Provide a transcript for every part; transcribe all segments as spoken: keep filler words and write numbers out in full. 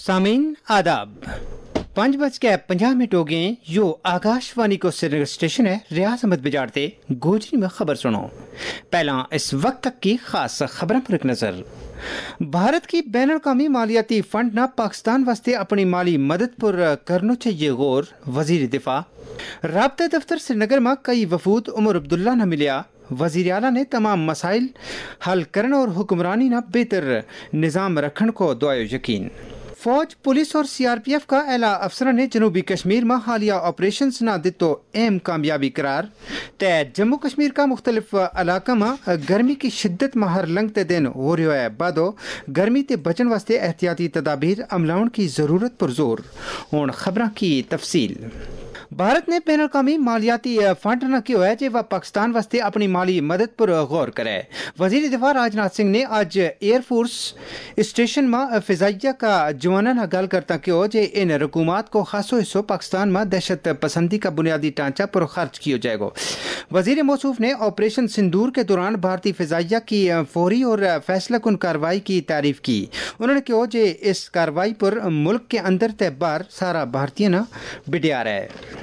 सामीन आदाब। पाँच बज के पंजाह मिनट हो गए। यो आकाशवाणी को श्रीनगर स्टेशन है। रियाज अहमद बिजाड़ते गोजरी में खबर सुनो। पहला इस वक्त तक की खास खबरों पर एक नजर। भारत की बैन अवी मालियाती फंड ना पाकिस्तान वास्ते अपनी माली मदद पर करना चाहिए गौर। वजीर दिफा राबता दफ्तर श्रीनगर में कई वफूद उमर अब्दुल्ला न मिलिया। वजीर आला ने तमाम मसाइल हल करने और हुक्मरानी ना बेहतर निज़ाम रखने को दुआयो यकीन। फौज पुलिस और सी आर पी एफ का एला अफसर ने जनूबी कश्मीर में हालिया ऑपरेशन ना दितो अहम कामयाबी करार। तय जम्मू कश्मीर का मुख्तलिफ इलाका में गर्मी की शिद्दत में हर लंघते दिन हो रहा है बादो गर्मी ते बचन वास्ते एहतियाती तदाबीर अमलाउन की जरूरत पर जोर। हुण खबरां की तफसील। भारत ने बैन अवी मालियाती फंड न किया है जे वह पाकिस्तान वास्ते अपनी माली मदद पर गौर करे। वजीर दिफा राजनाथ सिंह ने आज एयरफोर्स स्टेशन में फिजाइया का जवाना न गल करता कहो जे इन रकूमात को खासो हिस्सों पाकिस्तान में दहशत पसंदी का बुनियादी ढांचा पर खर्च किया जाएगा। वजीर मौसूफ ने ऑपरेशन सिंदूर के दौरान भारतीय फिजाइया की फौरी और फैसला कुन कार्रवाई की तारीफ की। उन्होंने कहा जे इस कार्रवाई पर मुल्क के अंदर तयबार सारा भारतीय न बिडिया रहा है।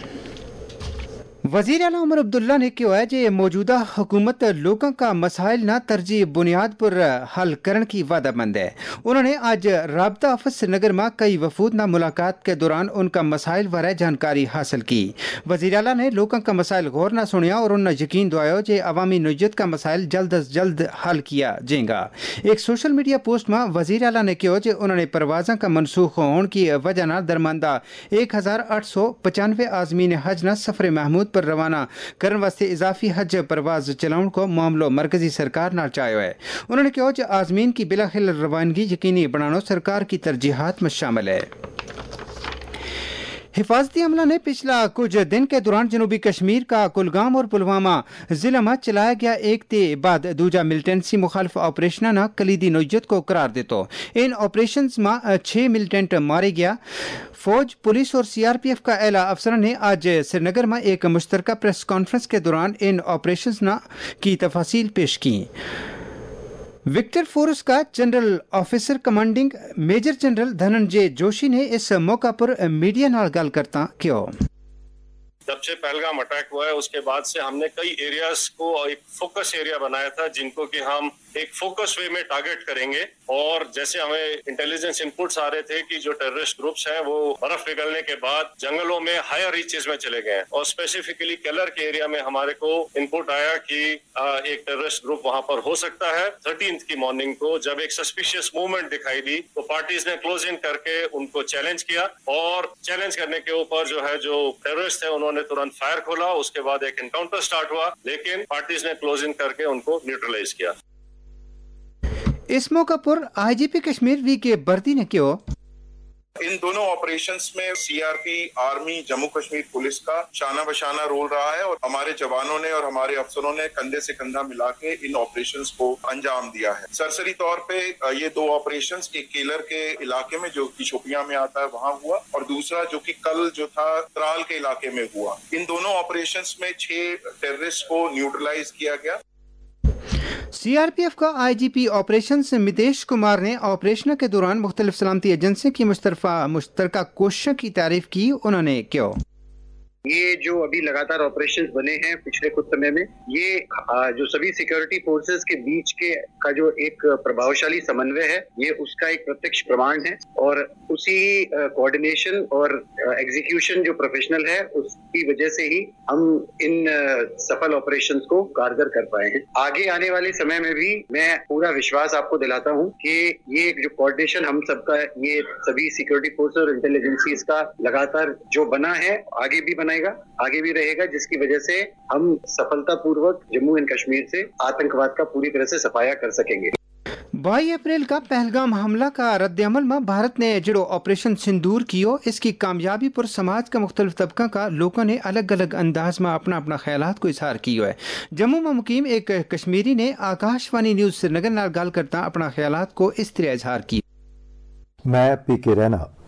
वजीर आला उमर अब्दुल्ला ने कहा है कि मौजूदा हुकूमत लोगों का मसाइल ना तरजीह बुनियाद पर हल करने की वादामंद है। उन्होंने आज राबता ऑफिस श्रीनगर में कई वफूद ना मुलाकात के दौरान उनका मसाइल बारे जानकारी हासिल की। वजीर आला ने लोगों का मसाइल गौर ना सुनिया और उन्हें यकीन दिलाया कि अवामी नौयत का मसाइल जल्द अज जल्द हल किया जाएगा। एक सोशल मीडिया पोस्ट में वजीर आला ने कहा कि उन्होंने परवाज़ों का मनसूख होने की वजह न दरमानदा एक हजार आठ सौ पचानवे आजमीन हज न सफर महमूद पर रवाना करने वास्ते इजाफी हज परवाज चलाने को मामलो मरकजी सरकार नाल चायो है। उन्होंने कहा कि आजमीन की बिलाखिल रवानगी यकीनी बनाना सरकार की तरजीहात में शामिल है। हिफाजती अमला ने पिछला कुछ दिन के दौरान जनूबी कश्मीर का कुलगाम और पुलवामा जिला में चलाया गया एक ते बाद दूजा मिलिटेंसी मुखालिफ ऑपरेशन न कलीदी नौयत को करार देतो। इन ऑपरेशन में छह मिलिटेंट मारे गया। फौज पुलिस और सी आर पी एफ का एला अफसर ने आज श्रीनगर में एक मुश्तरका प्रेस कॉन्फ्रेंस के दौरान इन ऑपरेशन की तफासील पेश की। विक्टर फोर्स का general officer commanding major general Dhananjay Joshi ने इस मौका पर मीडिया नाल गल करता क्यों जब से पहलगाम अटैक हुआ है उसके बाद से हमने कई एरियाज को एक फोकस एरिया बनाया था जिनको कि हम एक फोकस वे में टारगेट करेंगे। और जैसे हमें इंटेलिजेंस इनपुट्स आ रहे थे कि जो टेररिस्ट ग्रुप्स हैं वो बर्फ पिघलने के बाद जंगलों में हायर रीचेस में चले गए हैं। और स्पेसिफिकली केलर के एरिया में हमारे को इनपुट आया कि एक टेररिस्ट ग्रुप वहां पर हो सकता है। थर्टीन्थ की मॉर्निंग को जब एक सस्पिशियस मूवमेंट दिखाई दी तो पार्टीज ने क्लोज इन करके उनको चैलेंज किया और चैलेंज करने के ऊपर जो है जो टेररिस्ट है उन्होंने तुरंत फायर खोला। उसके बाद एक एनकाउंटर स्टार्ट हुआ लेकिन पार्टीज ने क्लोज इन करके उनको न्यूट्रलाइज किया। इस मौके पर I G P Kashmir V K Bardi ने क्यों इन दोनों ऑपरेशंस में C R P army Jammu Kashmir police का शाना बशाना रोल रहा है और हमारे जवानों ने और हमारे अफसरों ने कंधे से कंधा मिला के इन ऑपरेशंस को अंजाम दिया है। सरसरी तौर पे ये दो ऑपरेशंस एक केलर के इलाके में जो कि शोपियां में आता है वहां हुआ और दूसरा जो कि कल जो था त्राल के इलाके में हुआ। इन दोनों ऑपरेशंस में छह टेररिस्ट को न्यूट्रलाइज किया गया। सी आर पी एफ का आई जी पी ऑपरेशन से मितेश कुमार ने ऑपरेशन के दौरान मुख्तलिफ सलामती एजेंसियों की मुश्तरफा मुश्तरका कोशिशों की तारीफ की। उन्होंने क्यों ये जो अभी लगातार ऑपरेशंस बने हैं पिछले कुछ समय में ये जो सभी सिक्योरिटी फोर्सेस के बीच के का जो एक प्रभावशाली समन्वय है ये उसका एक प्रत्यक्ष प्रमाण है और उसी कोऑर्डिनेशन और एग्जीक्यूशन जो प्रोफेशनल है उसकी वजह से ही हम इन सफल ऑपरेशंस को कारगर कर पाए हैं। आगे आने वाले समय में भी मैं पूरा विश्वास आपको दिलाता हूं कि ये जो कोऑर्डिनेशन हम सबका ये सभी सिक्योरिटी फोर्स और इंटेलिजेंसीज का लगातार जो बना है आगे भी बना आगे भी रहेगा जिसकी वजह से हम सफलतापूर्वक जम्मू एंड कश्मीर से आतंकवाद का पूरी तरह से सफाया कर सकेंगे। बाईस अप्रैल का पहलगाम हमला का रद्द-ए-अमल में भारत ने जो ऑपरेशन सिंदूर कियो इसकी कामयाबी पर समाज का मुख्तलिफ तबका का लोगों ने अलग अलग अंदाज में अपना अपना ख्यालात को इजहार किया है। जम्मू में मुकीम एक कश्मीरी ने आकाशवाणी न्यूज श्रीनगर नाल गल करता अपना ख्यालात को इस तरह इजहार किया। मैं पी के रैना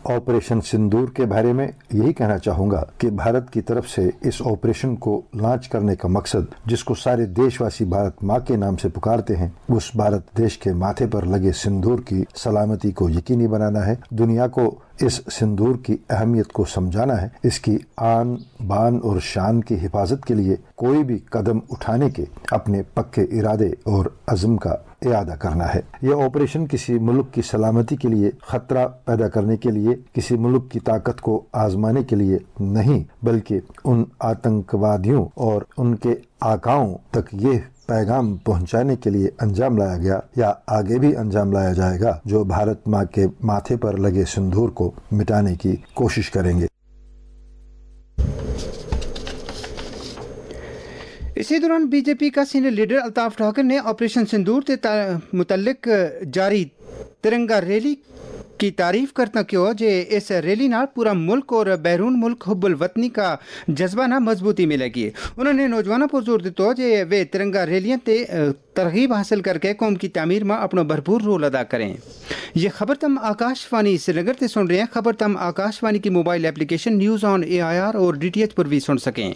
ऑपरेशन सिंदूर के बारे में यही कहना चाहूँगा कि भारत की तरफ से इस ऑपरेशन को लॉन्च करने का मकसद, जिसको सारे देशवासी भारत माँ के नाम से पुकारते हैं, उस भारत देश के माथे पर लगे सिंदूर की सलामती को यकीनी बनाना है, दुनिया को इस सिंदूर की अहमियत को समझाना है, इसकी आन बान और शान की हिफाजत के लिए कोई भी कदम उठाने के अपने पक्के इरादे और अज़्म का इरादा करना है। यह ऑपरेशन किसी मुल्क की सलामती के लिए खतरा पैदा करने के लिए, किसी मुल्क की ताकत को आजमाने के लिए नहीं, बल्कि उन आतंकवादियों और उनके आकाओं तक ये पैगाम पहुंचाने के लिए अंजाम लाया गया या आगे भी अंजाम लाया जाएगा, जो भारत माँ के माथे पर लगे सिंदूर को मिटाने की कोशिश करेंगे। इसी दौरान बीजेपी का सीनियर लीडर अल्ताफ ठाकर ने ऑपरेशन सिंदूर से मुतल्लिक जारी तिरंगा रैली की तारीफ करता क्यों जे इस रैली नाल पूरा मुल्क और बैरून मुल्क हुब्बुल वतनी का जज्बा ना मजबूती मिलेगी। उन्होंने नौजवानों पर जोर दिया जे वे तिरंगा रैलियां ते तरगीब हासिल करके कौम की तामीर में अपना भरपूर रोल अदा करें। ये खबर तम आकाशवाणी श्रीनगर से सुन रहे हैं। खबर तम आकाशवाणी की mobile application news on A I R और डी टी एच पर भी सुन सकें।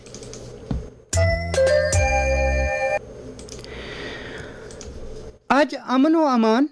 आज अमन व अमान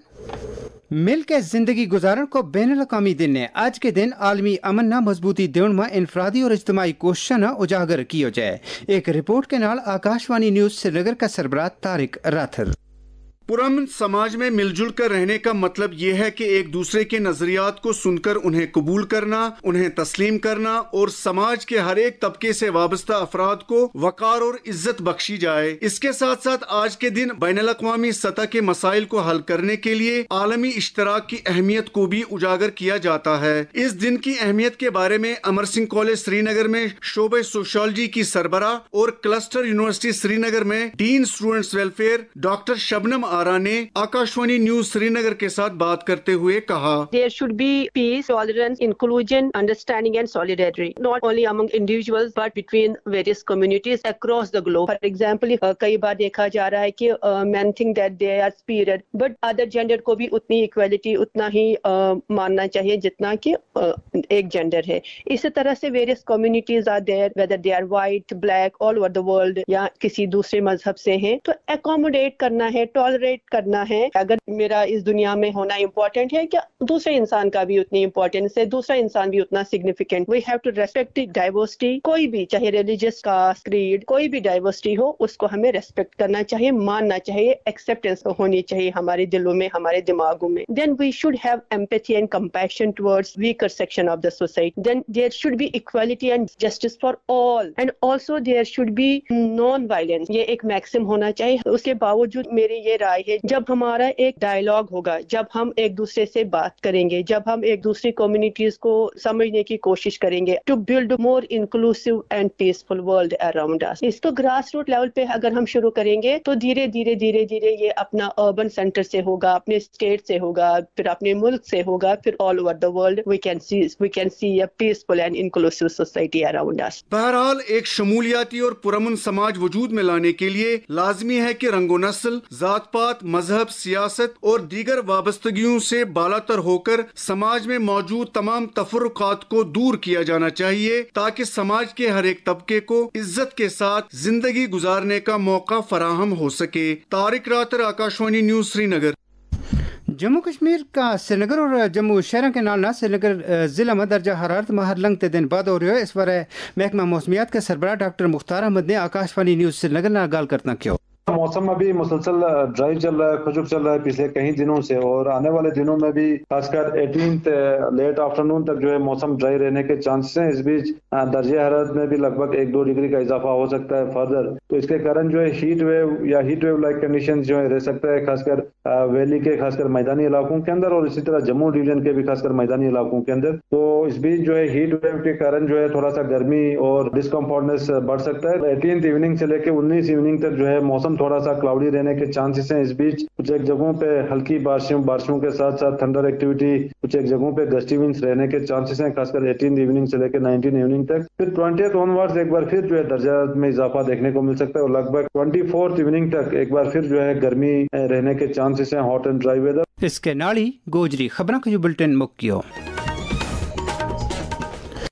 मिल के जिंदगी गुजारन को बैनुल अक़वामी दिन है। आज के दिन आलमी अमन ना मजबूती देने में इनफरादी और इज्तिमाई कोशिशें उजागर किया जाए। एक रिपोर्ट के नाल आकाशवाणी न्यूज़ श्रीनगर का सरबराह तारिक राथर। पुरअमन समाज में मिलजुल कर रहने का मतलब ये है कि एक दूसरे के नजरियात को सुनकर उन्हें कबूल करना, उन्हें तस्लीम करना और समाज के हर एक तबके से वाबस्ता अफराद को वकार और इज्जत बख्शी जाए। इसके साथ साथ आज के दिन बैनुल अक़वामी सतह के मसाइल को हल करने के लिए आलमी इश्तराक की अहमियत को भी उजागर किया जाता है। इस दिन की अहमियत के बारे में अमर सिंह कॉलेज श्रीनगर में शोबे सोशियोलॉजी की सरबराह और क्लस्टर यूनिवर्सिटी श्रीनगर में dean students welfare doctor Shabnam Ara ने आकाशवाणी न्यूज श्रीनगर के साथ बात करते हुए कहा, There should be peace, tolerance, inclusion, understanding and solidarity, not only among individuals but between various communities across the globe. For example, uh, कई बार देखा जा रहा है कि uh, men think that they are superior, but other gender को भी उतनी equality उतना ही uh, मानना चाहिए जितना कि uh, एक gender है। इसी तरह से various communities are there, whether they are white, black, all over the world या किसी दूसरे मजहब से हैं, तो accommodate करना है, tolerate करना है। अगर मेरा इस दुनिया में होना इम्पोर्टेंट है क्या दूसरे इंसान का भी उतनी इम्पोर्टेंस है, दूसरा इंसान भी उतना significant. We have to respect diversity, कोई भी चाहे रिलीजियस कास्ट क्रीड कोई भी डाइवर्सिटी हो उसको हमें रेस्पेक्ट करना चाहिए, मानना चाहिए, एक्सेप्टेंस होनी चाहिए हमारे दिलों में, हमारे दिमागों में। Then we should have empathy and compassion towards weaker section of the society. Then there should be equality and justice for all and also there should be non violence. ये एक मैक्सिम होना चाहिए। उसके बावजूद मेरी ये राय है, जब हमारा एक डायलॉग होगा, जब हम एक दूसरे से बात करेंगे, जब हम एक दूसरी कम्युनिटीज को समझने की कोशिश करेंगे to build more inclusive and peaceful world around us. इसको ग्रास रूट लेवल पे अगर हम शुरू करेंगे तो धीरे धीरे धीरे धीरे ये अपना अर्बन सेंटर से होगा, अपने स्टेट से होगा, फिर अपने मुल्क से होगा, फिर all over the world we can see we can see a peaceful and inclusive society around us. बहरहाल एक शमूलियाती और पुरअमन समाज वजूद में लाने के लिए लाजमी है कि रंगो नस्ल, जात पात, मजहब, सियासत और दीगर वाबस्तगियों से बालातर होकर समाज में मौजूद तमाम तफर्रुकात को दूर किया जाना चाहिए ताकि समाज के हर एक तबके को इज्जत के साथ जिंदगी गुजारने का मौका फराहम हो सके। तारिक रातर, आकाशवाणी न्यूज श्रीनगर। जम्मू कश्मीर का श्रीनगर और जम्मू शहर के नाल श्रीनगर जिला में दर्जा हरारत में हर लंघते दिन बाद हो रही है। इस बार महकमा मौसमियात के सरबराह डॉक्टर मुख्तार अहमद ने आकाशवाणी न्यूज श्रीनगर नाल गाल करना क्यों। मौसम अभी मुसलसल ड्राई चल रहा है, खुशक चल रहा है पिछले कई दिनों से, और आने वाले दिनों में भी खासकर एटीन्थ लेट आफ्टरनून तक जो है मौसम ड्राई रहने के चांसेस हैं। इस बीच दर्जे हरारत में भी लगभग एक दो डिग्री का इजाफा हो सकता है फर्दर, तो इसके कारण जो है हीट वेव या हीट वेव लाइक कंडीशन जो है रह सकता है, खासकर वैली के खासकर मैदानी इलाकों के अंदर और इसी तरह जम्मू डिवीजन के भी खासकर मैदानी इलाकों के अंदर। तो इस बीच जो है हीट वेव के कारण जो है थोड़ा सा गर्मी और डिस्कम्फर्टनेस बढ़ सकता है। एटीन्थ इवनिंग से लेकर उन्नीस इवनिंग तक जो है मौसम थोड़ा सा क्लाउडी रहने के चांसेस हैं। इस बीच कुछ एक जगहों पे हल्की बारिशों बारिशों के साथ साथ थंडर एक्टिविटी, कुछ एक जगहों पे गस्टी विंड्स रहने के चांसेस हैं, खासकर एटीन्थ इवनिंग से लेकर नाइनटीन इवनिंग तक। फिर ट्वेंटियथ ऑनवर्ड्स एक बार फिर जो है दर्जा में इजाफा देखने को मिल सकता है और लगभग ट्वेंटी फोर्थ इवनिंग तक एक बार फिर जो है गर्मी रहने के चांसेस हैं, हॉट एंड ड्राई वेदर। इसके नाली गोजरी खबरों का जो बुलेटिन मुक्कियो।